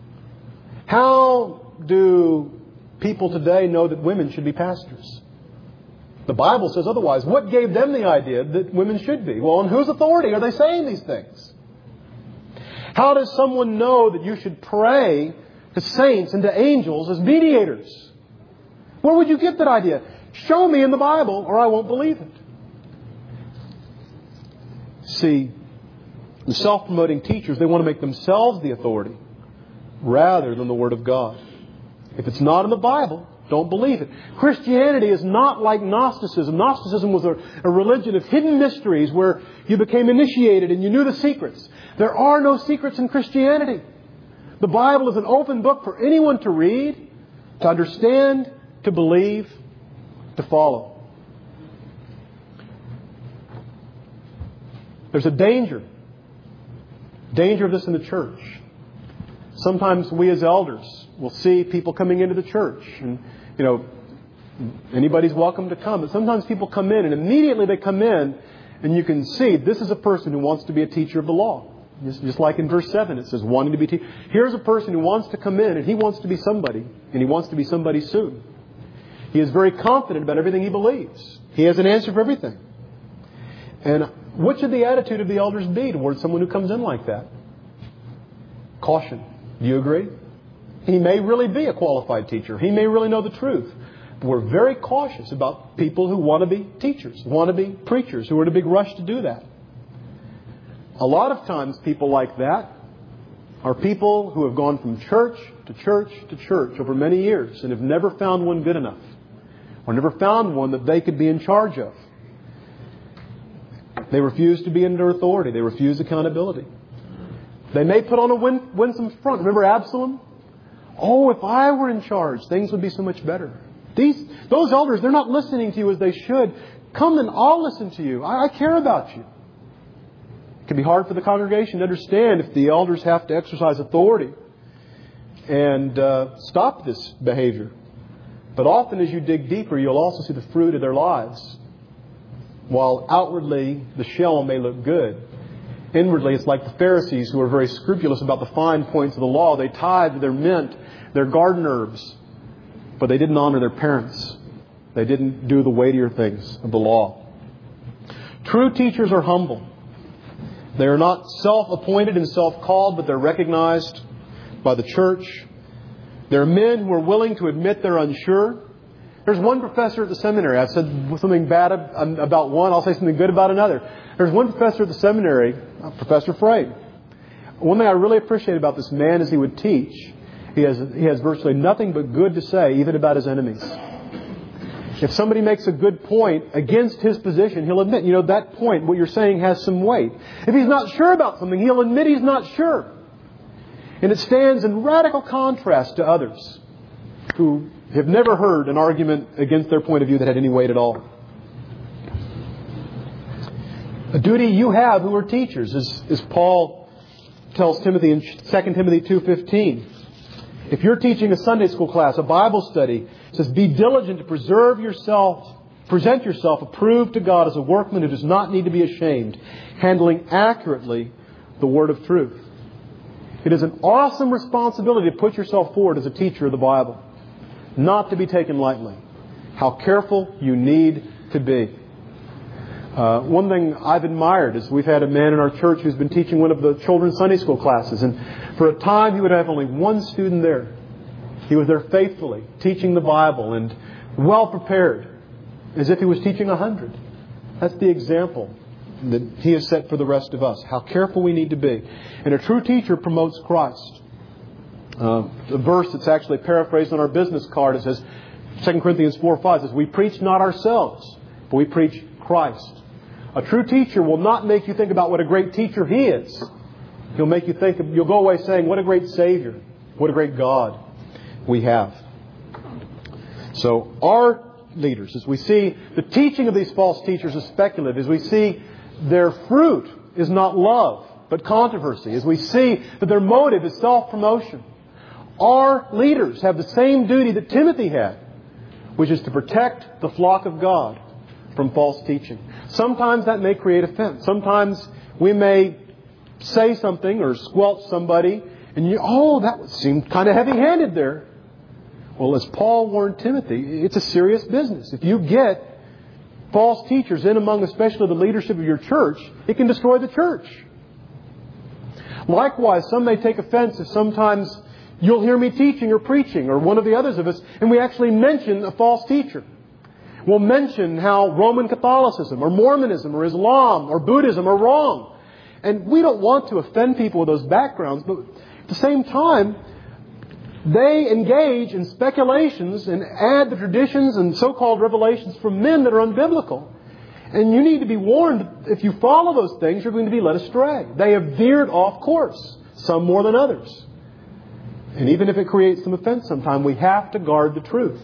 How do people today know that women should be pastors? The Bible says otherwise. What gave them the idea that women should be? Well, on whose authority are they saying these things? How does someone know that you should pray to saints and to angels as mediators? Where would you get that idea? Show me in the Bible or I won't believe it. See, the self-promoting teachers, they want to make themselves the authority rather than the Word of God. If it's not in the Bible, don't believe it. Christianity is not like Gnosticism. Gnosticism was a, a religion of hidden mysteries where you became initiated and you knew the secrets. There are no secrets in Christianity. The Bible is an open book for anyone to read, to understand, to believe, to follow. There's a danger. Danger of this in the church. Sometimes we as elders will see people coming into the church and, you know, anybody's welcome to come. But sometimes people come in and immediately they come in and you can see this is a person who wants to be a teacher of the law. Just, just like in verse seven it says wanting to be teacher. Here's a person who wants to come in and he wants to be somebody and he wants to be somebody soon. He is very confident about everything he believes. He has an answer for everything. And what should the attitude of the elders be towards someone who comes in like that? Caution. Do you agree? He may really be a qualified teacher. He may really know the truth. But we're very cautious about people who want to be teachers, want to be preachers, who are in a big rush to do that. A lot of times people like that are people who have gone from church to church to church over many years and have never found one good enough, or never found one that they could be in charge of. They refuse to be under authority. They refuse accountability. They may put on a win- winsome front. Remember Absalom? Oh, if I were in charge, things would be so much better. These, those elders, they're not listening to you as they should. Come and I'll listen to you. I, I care about you. It can be hard for the congregation to understand if the elders have to exercise authority and uh, stop this behavior. But often as you dig deeper, you'll also see the fruit of their lives. While outwardly the shell may look good, inwardly it's like the Pharisees who are very scrupulous about the fine points of the law. They tithed their mint, their garden herbs, but they didn't honor their parents. They didn't do the weightier things of the law. True teachers are humble. They are not self-appointed and self-called, but they're recognized by the church. They're men who are willing to admit they're unsure. There's one professor at the seminary. I've said something bad about one. I'll say something good about another. There's one professor at the seminary, Professor Frey. One thing I really appreciate about this man is he would teach. He has, he has virtually nothing but good to say, even about his enemies. If somebody makes a good point against his position, he'll admit, you know, that point, what you're saying has some weight. If he's not sure about something, he'll admit he's not sure. And it stands in radical contrast to others who have never heard an argument against their point of view that had any weight at all. A duty you have who are teachers, as, as Paul tells Timothy in Second Timothy two fifteen. If you're teaching a Sunday school class, a Bible study, it says, be diligent to preserve yourself, present yourself approved to God as a workman who does not need to be ashamed, handling accurately the word of truth. It is an awesome responsibility to put yourself forward as a teacher of the Bible. Not to be taken lightly. How careful you need to be. Uh, one thing I've admired is we've had a man in our church who's been teaching one of the children's Sunday school classes. And for a time he would have only one student there. He was there faithfully, teaching the Bible and well prepared, as if he was teaching a hundred. That's the example that he has set for the rest of us. How careful we need to be. And a true teacher promotes Christ. Uh, the verse that's actually paraphrased on our business card, it says, Second Corinthians four five says, we preach not ourselves, but we preach Christ. A true teacher will not make you think about what a great teacher he is. He'll make you think, you'll go away saying, what a great Savior, what a great God we have. So our leaders, as we see the teaching of these false teachers is speculative, as we see their fruit is not love, but controversy, as we see that their motive is self-promotion, our leaders have the same duty that Timothy had, which is to protect the flock of God from false teaching. Sometimes that may create offense. Sometimes we may say something or squelch somebody and you, oh, that seemed kind of heavy-handed there. Well, as Paul warned Timothy, it's a serious business. If you get false teachers in among especially the leadership of your church, it can destroy the church. Likewise, some may take offense if sometimes you'll hear me teaching or preaching, or one of the others of us, and we actually mention a false teacher. We'll mention how Roman Catholicism or Mormonism or Islam or Buddhism are wrong. And we don't want to offend people with those backgrounds, but at the same time, they engage in speculations and add the traditions and so-called revelations from men that are unbiblical. And you need to be warned, if you follow those things, you're going to be led astray. They have veered off course, some more than others. And even if it creates some offense sometime, we have to guard the truth.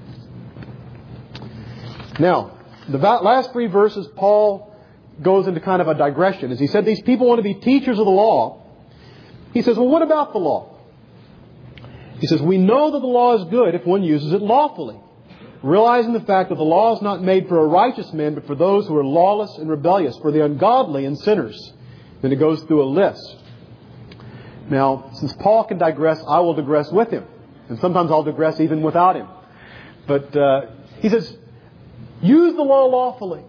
Now, the last three verses, Paul goes into kind of a digression. As he said, these people want to be teachers of the law. He says, well, what about the law? He says, we know that the law is good if one uses it lawfully, realizing the fact that the law is not made for a righteous man, but for those who are lawless and rebellious, for the ungodly and sinners. Then it goes through a list. Now, since Paul can digress, I will digress with him. And sometimes I'll digress even without him. But uh, he says, use the law lawfully.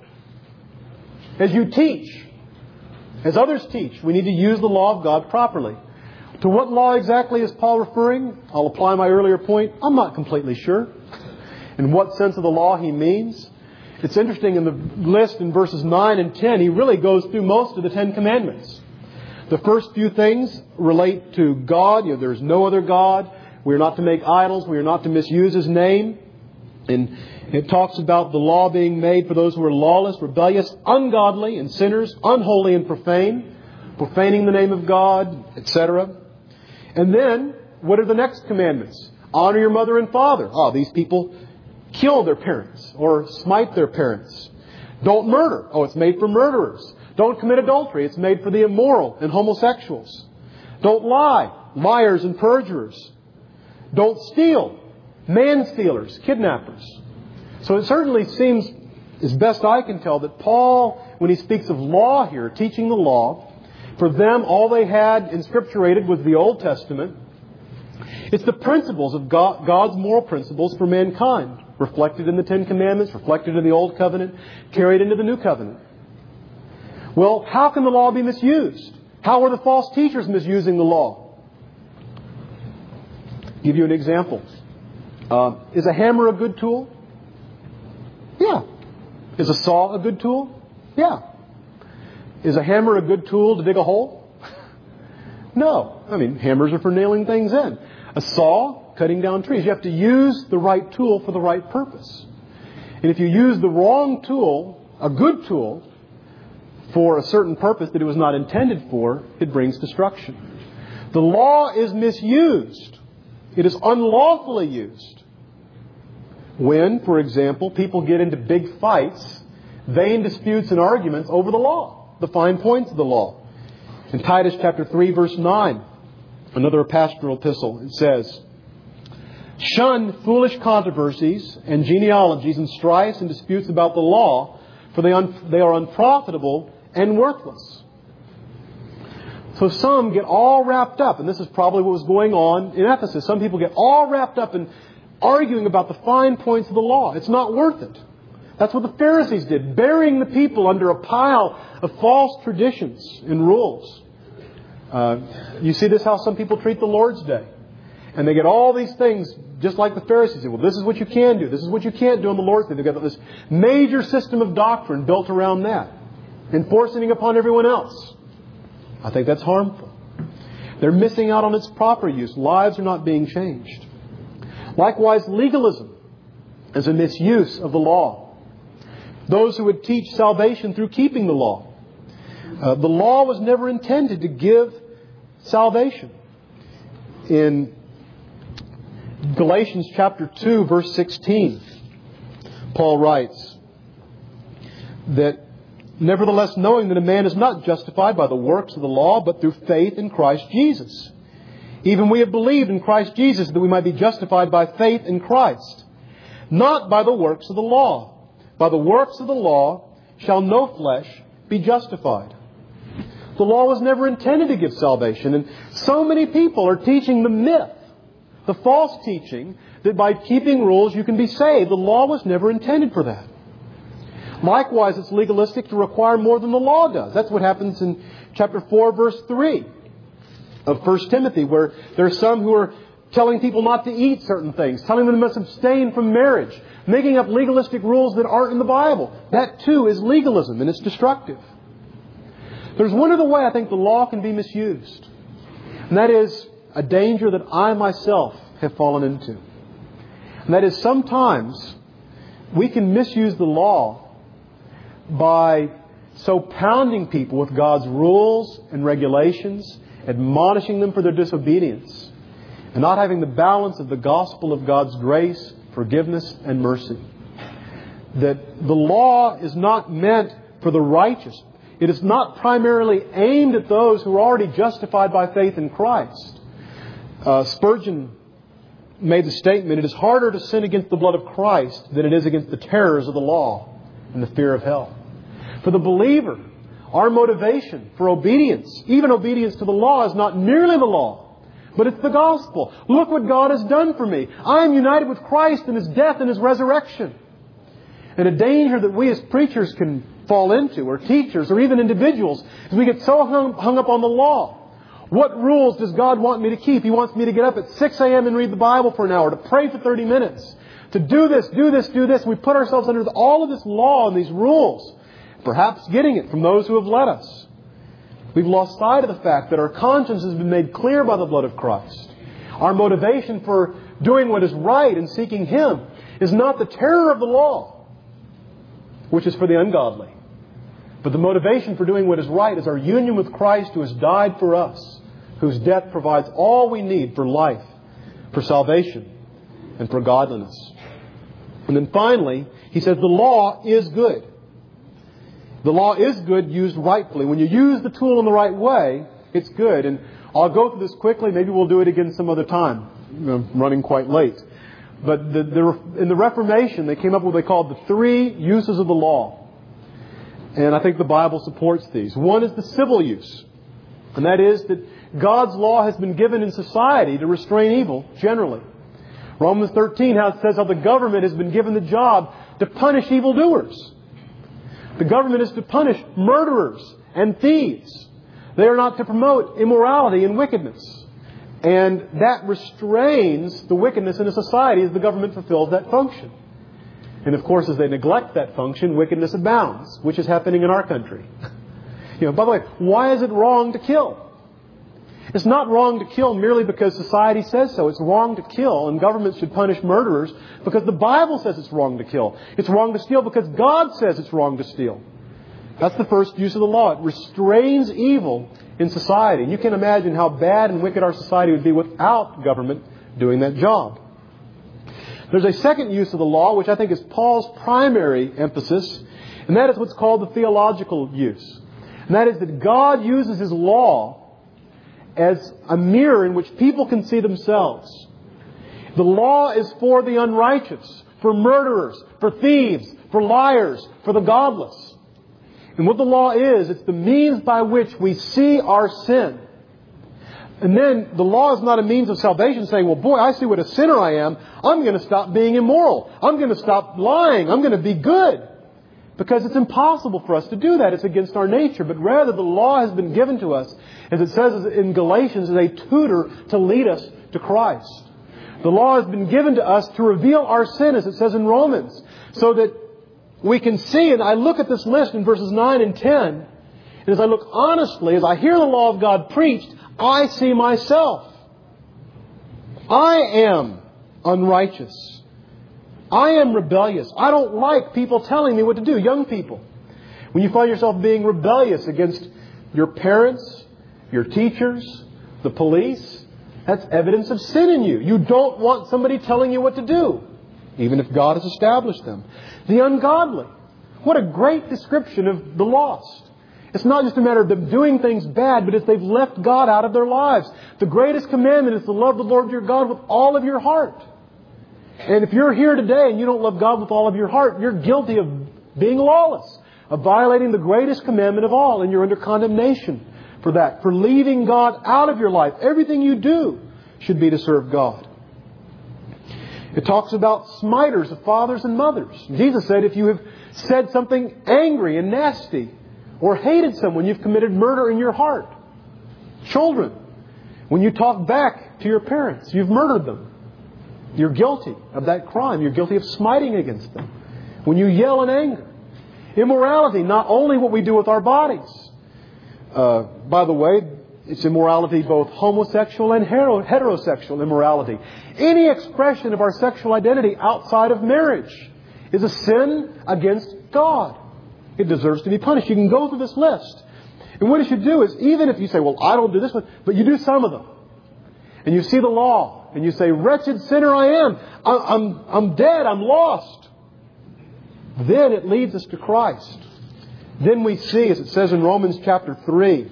As you teach, as others teach, we need to use the law of God properly. To what law exactly is Paul referring? I'll apply my earlier point. I'm not completely sure. In what sense of the law he means. It's interesting in the list in verses nine and ten, he really goes through most of the Ten Commandments. The first few things relate to God. You know, there's no other God. We are not to make idols. We are not to misuse His name. And it talks about the law being made for those who are lawless, rebellious, ungodly, and sinners, unholy and profane, profaning the name of God, et cetera. And then, what are the next commandments? Honor your mother and father. Oh, these people kill their parents or smite their parents. Don't murder. Oh, it's made for murderers. Don't commit adultery. It's made for the immoral and homosexuals. Don't lie. Liars and perjurers. Don't steal. Man-stealers, kidnappers. So it certainly seems, as best I can tell, that Paul, when he speaks of law here, teaching the law, for them all they had inscripturated was the Old Testament. It's the principles of God, God's moral principles for mankind, reflected in the Ten Commandments, reflected in the Old Covenant, carried into the New Covenant. Well, how can the law be misused? How are the false teachers misusing the law? I'll give you an example. Uh, is a hammer a good tool? Yeah. Is a saw a good tool? Yeah. Is a hammer a good tool to dig a hole? No. I mean, hammers are for nailing things in. A saw, cutting down trees. You have to use the right tool for the right purpose. And if you use the wrong tool, a good tool, for a certain purpose that it was not intended for, it brings destruction. The law is misused. It is unlawfully used. When, for example, people get into big fights, vain disputes and arguments over the law, the fine points of the law. In Titus chapter three, verse nine, another pastoral epistle, it says, "Shun foolish controversies and genealogies and strifes and disputes about the law, for they, un- they are unprofitable and worthless." So some get all wrapped up, and this is probably what was going on in Ephesus. Some people get all wrapped up in arguing about the fine points of the law. It's not worth it. That's what the Pharisees did, burying the people under a pile of false traditions and rules. Uh, you see this how some people treat the Lord's Day. And they get all these things, just like the Pharisees did. Well, this is what you can do. This is what you can't do on the Lord's Day. They've got this major system of doctrine built around that, enforcing it upon everyone else. I think that's harmful. They're missing out on its proper use. Lives are not being changed. Likewise, legalism is a misuse of the law. Those who would teach salvation through keeping the law. Uh, the law was never intended to give salvation. In Galatians chapter two, verse sixteen, Paul writes that, "Nevertheless, knowing that a man is not justified by the works of the law, but through faith in Christ Jesus. Even we have believed in Christ Jesus that we might be justified by faith in Christ, not by the works of the law. By the works of the law shall no flesh be justified." The law was never intended to give salvation. And so many people are teaching the myth, the false teaching, that by keeping rules you can be saved. The law was never intended for that. Likewise, it's legalistic to require more than the law does. That's what happens in chapter four, verse three of First Timothy, where there are some who are telling people not to eat certain things, telling them they must abstain from marriage, making up legalistic rules that aren't in the Bible. That too is legalism, and it's destructive. There's one other way I think the law can be misused, and that is a danger that I myself have fallen into. And that is sometimes we can misuse the law by so pounding people with God's rules and regulations, admonishing them for their disobedience, and not having the balance of the gospel of God's grace, forgiveness, and mercy. That the law is not meant for the righteous. It is not primarily aimed at those who are already justified by faith in Christ. Uh, Spurgeon made the statement, "It is harder to sin against the blood of Christ than it is against the terrors of the law and the fear of hell." For the believer, our motivation for obedience, even obedience to the law, is not merely the law, but it's the gospel. Look what God has done for me. I am united with Christ in His death and His resurrection. And a danger that we as preachers can fall into, or teachers, or even individuals, is we get so hung, hung up on the law. What rules does God want me to keep? He wants me to get up at six a.m. and read the Bible for an hour, to pray for thirty minutes, to do this, do this, do this. We put ourselves under all of this law and these rules, perhaps getting it from those who have led us. We've lost sight of the fact that our conscience has been made clear by the blood of Christ. Our motivation for doing what is right and seeking Him is not the terror of the law, which is for the ungodly. But the motivation for doing what is right is our union with Christ, who has died for us, whose death provides all we need for life, for salvation, and for godliness. And then finally, he says the law is good. The law is good used rightfully. When you use the tool in the right way, it's good. And I'll go through this quickly. Maybe we'll do it again some other time. I'm running quite late. But the, the, in the Reformation, they came up with what they called the three uses of the law. And I think the Bible supports these. One is the civil use. And that is that God's law has been given in society to restrain evil, generally. Romans thirteen how it says how the government has been given the job to punish evildoers. The government is to punish murderers and thieves. They are not to promote immorality and wickedness. And that restrains the wickedness in a society as the government fulfills that function. And of course, as they neglect that function, wickedness abounds, which is happening in our country. You know, by the way, why is it wrong to kill? It's not wrong to kill merely because society says so. It's wrong to kill, and governments should punish murderers because the Bible says it's wrong to kill. It's wrong to steal because God says it's wrong to steal. That's the first use of the law. It restrains evil in society. And you can imagine how bad and wicked our society would be without government doing that job. There's a second use of the law, which I think is Paul's primary emphasis, and that is what's called the theological use. And that is that God uses His law as a mirror in which people can see themselves. The law is for the unrighteous, for murderers, for thieves, for liars, for the godless. And what the law is, it's the means by which we see our sin. And then the law is not a means of salvation saying, well, boy, I see what a sinner I am. I'm going to stop being immoral. I'm going to stop lying. I'm going to be good. Because it's impossible for us to do that. It's against our nature. But rather, the law has been given to us, as it says in Galatians, as a tutor to lead us to Christ. The law has been given to us to reveal our sin, as it says in Romans, so that we can see. And I look at this list in verses nine and ten, and as I look honestly, as I hear the law of God preached, I see myself. I am unrighteous. I am rebellious. I don't like people telling me what to do. Young people, when you find yourself being rebellious against your parents, your teachers, the police, that's evidence of sin in you. You don't want somebody telling you what to do, even if God has established them. The ungodly. What a great description of the lost. It's not just a matter of them doing things bad, but it's they've left God out of their lives. The greatest commandment is to love the Lord your God with all of your heart. And if you're here today and you don't love God with all of your heart, you're guilty of being lawless, of violating the greatest commandment of all, and you're under condemnation for that, for leaving God out of your life. Everything you do should be to serve God. It talks about smiters of fathers and mothers. Jesus said if you have said something angry and nasty, or hated someone, you've committed murder in your heart. Children, when you talk back to your parents, you've murdered them. You're guilty of that crime. You're guilty of smiting against them. When you yell in anger. Immorality, not only what we do with our bodies. Uh, by the way, it's immorality both homosexual and heterosexual immorality. Any expression of our sexual identity outside of marriage is a sin against God. It deserves to be punished. You can go through this list. And what you should do is, even if you say, well, I don't do this one, but you do some of them. And you see the law. And you say, wretched sinner I am. I'm, I'm dead. I'm lost. Then it leads us to Christ. Then we see, as it says in Romans chapter three,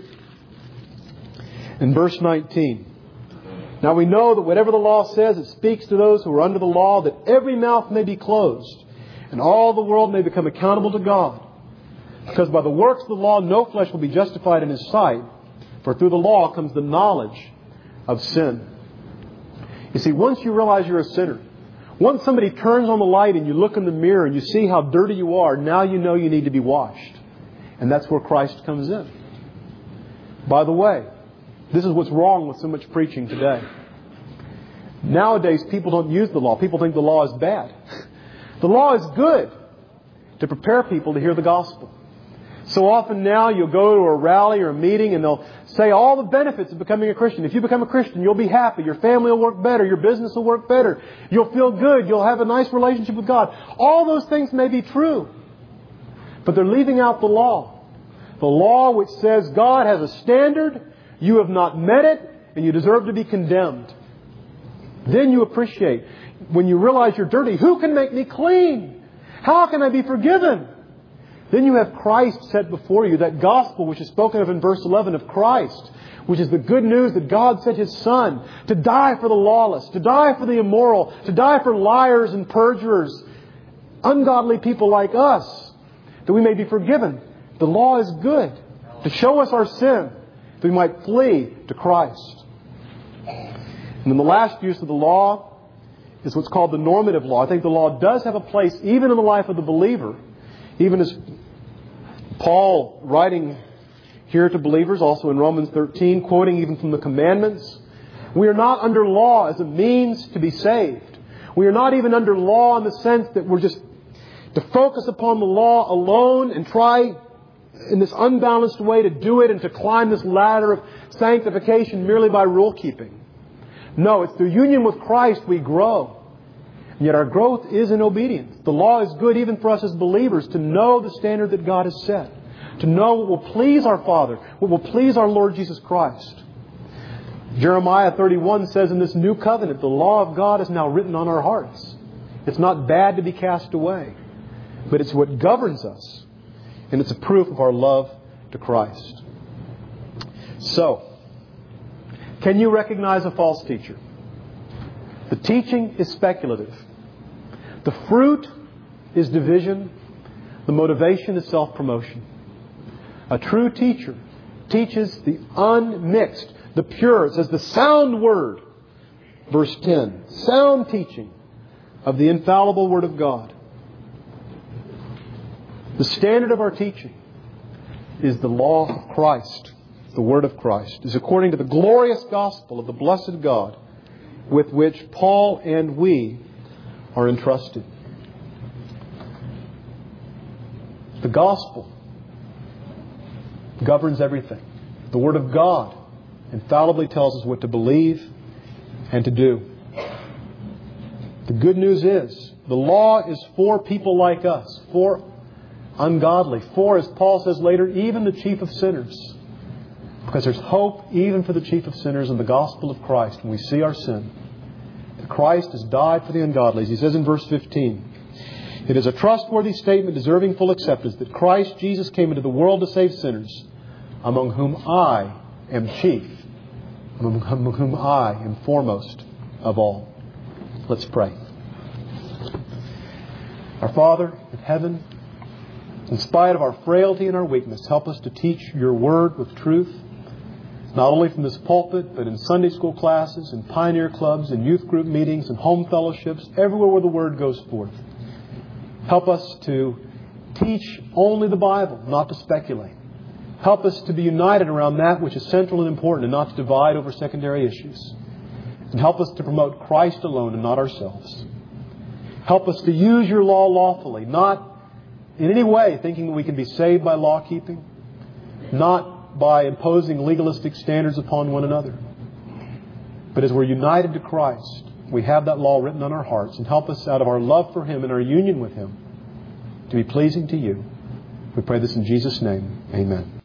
in verse nineteen. Now we know that whatever the law says, it speaks to those who are under the law, that every mouth may be closed, and all the world may become accountable to God. Because by the works of the law, no flesh will be justified in His sight. For through the law comes the knowledge of sin. You see, once you realize you're a sinner, once somebody turns on the light and you look in the mirror and you see how dirty you are, now you know you need to be washed. And that's where Christ comes in. By the way, This is what's wrong with so much preaching today. Nowadays, people don't use the law. People think the law is bad. The law is good to prepare people to hear the gospel. So often now you'll go to a rally or a meeting and they'll say all the benefits of becoming a Christian. If you become a Christian, you'll be happy. Your family will work better. Your business will work better. You'll feel good. You'll have a nice relationship with God. All those things may be true. But they're leaving out the law. The law which says God has a standard, you have not met it, and you deserve to be condemned. Then you appreciate, when you realize you're dirty, who can make me clean? How can I be forgiven? Then you have Christ set before you, that gospel which is spoken of in verse eleven of Christ, which is the good news that God sent His Son to die for the lawless, to die for the immoral, to die for liars and perjurers, ungodly people like us, that we may be forgiven. The law is good to show us our sin, that we might flee to Christ. And then the last use of the law is what's called the normative law. I think the law does have a place even in the life of the believer. Even as Paul, writing here to believers, also in Romans thirteen, quoting even from the commandments, we are not under law as a means to be saved. We are not even under law in the sense that we're just to focus upon the law alone and try in this unbalanced way to do it and to climb this ladder of sanctification merely by rule keeping. No, it's through union with Christ we grow. And yet our growth is in obedience. The law is good even for us as believers to know the standard that God has set. To know what will please our Father, what will please our Lord Jesus Christ. Jeremiah thirty-one says in this new covenant, the law of God is now written on our hearts. It's not bad to be cast away, but it's what governs us. And it's a proof of our love to Christ. So, can you recognize a false teacher? The teaching is speculative. The fruit is division. The motivation is self-promotion. A true teacher teaches the unmixed, the pure. It says the sound word. Verse ten. Sound teaching of the infallible Word of God. The standard of our teaching is the law of Christ. The Word of Christ is according to the glorious gospel of the blessed God with which Paul and we are entrusted. The gospel governs everything. The Word of God infallibly tells us what to believe and to do. The good news is the law is for people like us, for ungodly, for, as Paul says later, even the chief of sinners. Because there's hope even for the chief of sinners in the gospel of Christ when we see our sin. That Christ has died for the ungodly. As he says in verse fifteen, it is a trustworthy statement deserving full acceptance that Christ Jesus came into the world to save sinners, among whom I am chief, among whom I am foremost of all. Let's pray. Our Father in heaven, in spite of our frailty and our weakness, help us to teach your word with truth, not only from this pulpit, but in Sunday school classes, in pioneer clubs, in youth group meetings, in home fellowships, everywhere where the word goes forth. Help us to teach only the Bible, not to speculate. Help us to be united around that which is central and important and not to divide over secondary issues. And help us to promote Christ alone and not ourselves. Help us to use your law lawfully, not in any way thinking that we can be saved by law keeping, not by imposing legalistic standards upon one another. But as we're united to Christ, we have that law written on our hearts, and help us out of our love for Him and our union with Him to be pleasing to you. We pray this in Jesus' name. Amen.